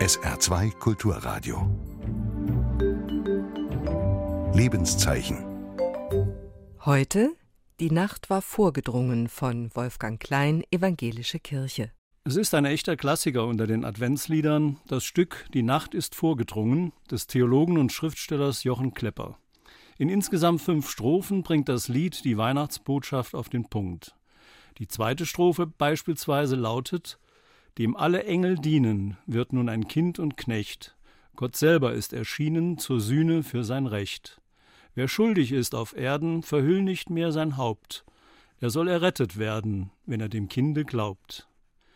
SR2 Kulturradio. Lebenszeichen. Heute Die Nacht war vorgedrungen von Wolfgang Klein, Evangelische Kirche. Es ist ein echter Klassiker unter den Adventsliedern, das Stück Die Nacht ist vorgedrungen des Theologen und Schriftstellers Jochen Klepper. In insgesamt 5 Strophen bringt das Lied die Weihnachtsbotschaft auf den Punkt. Die zweite Strophe beispielsweise lautet: Dem alle Engel dienen, wird nun ein Kind und Knecht. Gott selber ist erschienen zur Sühne für sein Recht. Wer schuldig ist auf Erden, verhüll nicht mehr sein Haupt. Er soll errettet werden, wenn er dem Kinde glaubt.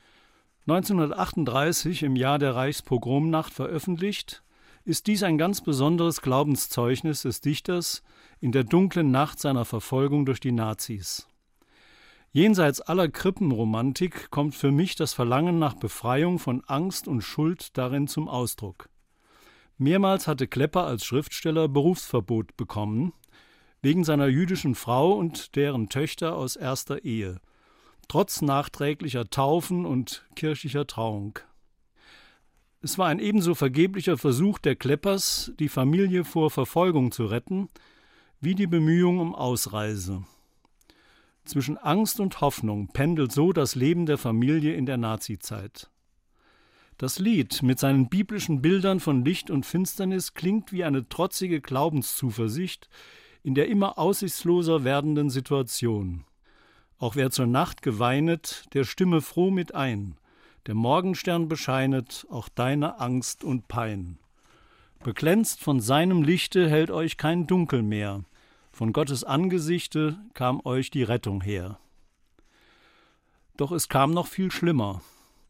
1938, im Jahr der Reichspogromnacht veröffentlicht, ist dies ein ganz besonderes Glaubenszeugnis des Dichters in der dunklen Nacht seiner Verfolgung durch die Nazis. Jenseits aller Krippenromantik kommt für mich das Verlangen nach Befreiung von Angst und Schuld darin zum Ausdruck. Mehrmals hatte Klepper als Schriftsteller Berufsverbot bekommen, wegen seiner jüdischen Frau und deren Töchter aus erster Ehe, trotz nachträglicher Taufen und kirchlicher Trauung. Es war ein ebenso vergeblicher Versuch der Kleppers, die Familie vor Verfolgung zu retten, wie die Bemühung um Ausreise. Zwischen Angst und Hoffnung pendelt so das Leben der Familie in der Nazizeit. Das Lied mit seinen biblischen Bildern von Licht und Finsternis klingt wie eine trotzige Glaubenszuversicht in der immer aussichtsloser werdenden Situation. Auch wer zur Nacht geweinet, der stimme froh mit ein. Der Morgenstern bescheinet auch deine Angst und Pein. Beglänzt von seinem Lichte hält euch kein Dunkel mehr. Von Gottes Angesichte kam euch die Rettung her. Doch es kam noch viel schlimmer.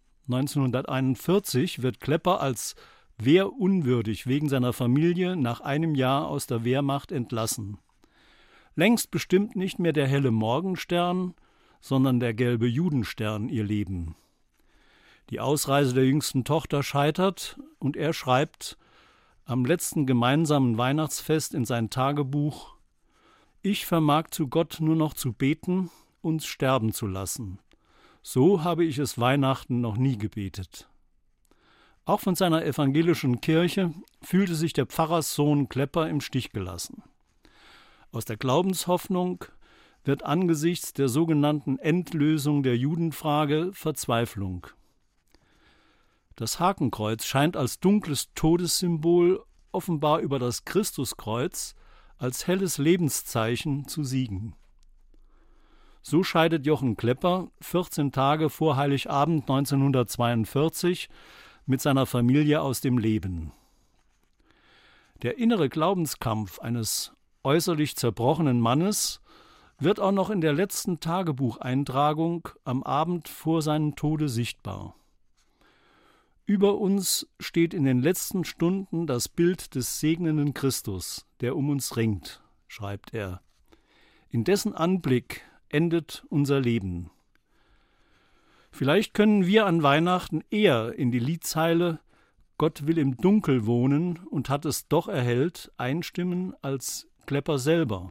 1941 wird Klepper als wehrunwürdig wegen seiner Familie nach einem Jahr aus der Wehrmacht entlassen. Längst bestimmt nicht mehr der helle Morgenstern, sondern der gelbe Judenstern ihr Leben. Die Ausreise der jüngsten Tochter scheitert und er schreibt am letzten gemeinsamen Weihnachtsfest in sein Tagebuch: Ich vermag zu Gott nur noch zu beten, uns sterben zu lassen. So habe ich es Weihnachten noch nie gebetet. Auch von seiner evangelischen Kirche fühlte sich der Pfarrerssohn Klepper im Stich gelassen. Aus der Glaubenshoffnung wird angesichts der sogenannten Endlösung der Judenfrage Verzweiflung. Das Hakenkreuz scheint als dunkles Todessymbol offenbar über das Christuskreuz als helles Lebenszeichen zu siegen. So scheidet Jochen Klepper 14 Tage vor Heiligabend 1942 mit seiner Familie aus dem Leben. Der innere Glaubenskampf eines äußerlich zerbrochenen Mannes wird auch noch in der letzten Tagebucheintragung am Abend vor seinem Tode sichtbar. Über uns steht in den letzten Stunden das Bild des segnenden Christus, der um uns ringt, schreibt er. In dessen Anblick endet unser Leben. Vielleicht können wir an Weihnachten eher in die Liedzeile »Gott will im Dunkel wohnen und hat es doch erhellt« einstimmen als Klepper selber.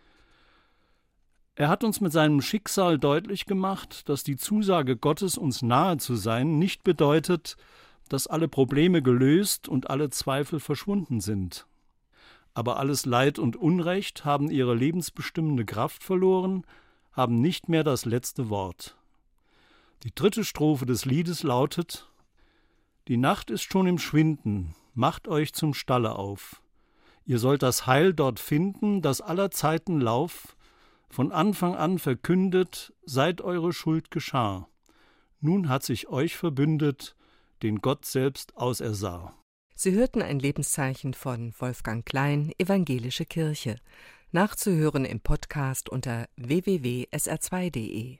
Er hat uns mit seinem Schicksal deutlich gemacht, dass die Zusage Gottes, uns nahe zu sein, nicht bedeutet, dass alle Probleme gelöst und alle Zweifel verschwunden sind. Aber alles Leid und Unrecht haben ihre lebensbestimmende Kraft verloren, haben nicht mehr das letzte Wort. Die 3. Strophe des Liedes lautet: Die Nacht ist schon im Schwinden, macht euch zum Stalle auf. Ihr sollt das Heil dort finden, das aller Zeiten Lauf, von Anfang an verkündet, seit eure Schuld geschah. Nun hat sich euch verbündet, den Gott selbst ausersah. Sie hörten ein Lebenszeichen von Wolfgang Klein, Evangelische Kirche. Nachzuhören im Podcast unter www.sr2.de.